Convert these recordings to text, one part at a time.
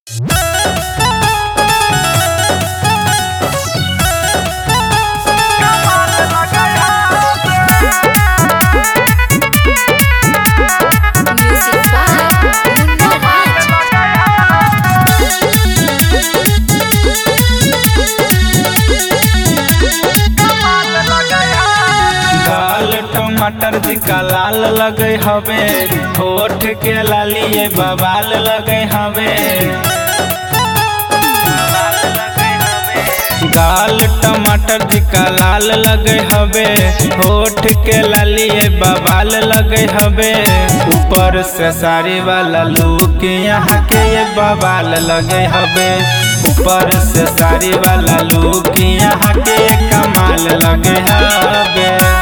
टमाटर दिका लाल लगे हवे, होठ के लालिए बवाल लगे हवे। गाल टमाटर दिका लाल लगे हवे, होठ के लालिए बवाल लगे हवे। ऊपर से साड़ी वाला लुक यहाँ के ये बवाल लगे हवे। ऊपर से साड़ी वाला लुक यहाँ के कमाल लगे हवे।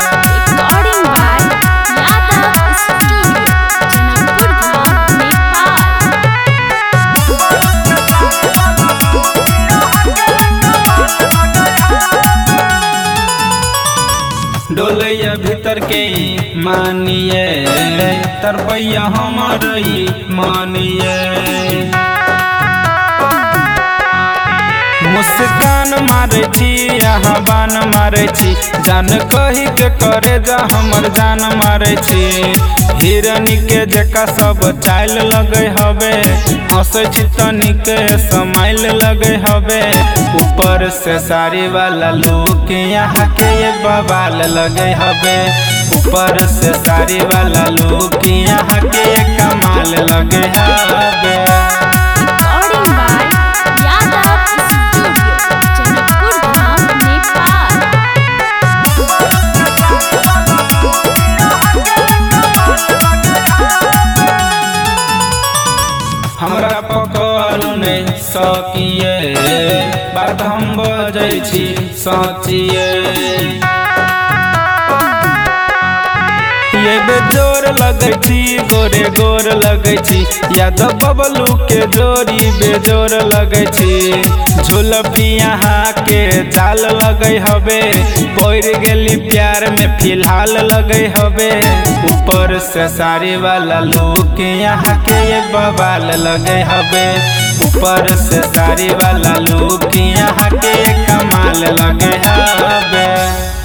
डोलैया भीतर के मानिए, तरबैया हमर मानिए। मुस्कान मारे छी यहाँ बान मारे छी, जान कही के करे जा हमर जान मारे छी। हिरनी के जेका सब चाइल लगे हवे, हंसे छी तनिक समाइल लगे हवे। ऊपर से साड़ी वाला लुक यहाँ के ये बवाल लगे हवे। ऊपर से साड़ी वाला लुक यहाँ के कमाल लगे हवे। हमरा पकड़ नहीं सकिए, बात हम बजै छी सचिए। ये बेजोर लगे छी, गोरे गोर लगे छी। यादव बबलू के जोड़ी बेजोर लगे छी। झुलफी यहाँ के जाल लगे हवे, पड़ गेली प्यार में फिलहाल लगे हवे। ऊपर से साड़ी वाला लुक यहाँ के ये बवाल लगे हवे। ऊपर से साड़ी वाला लुक यहाँ के कमाल लगे हवे।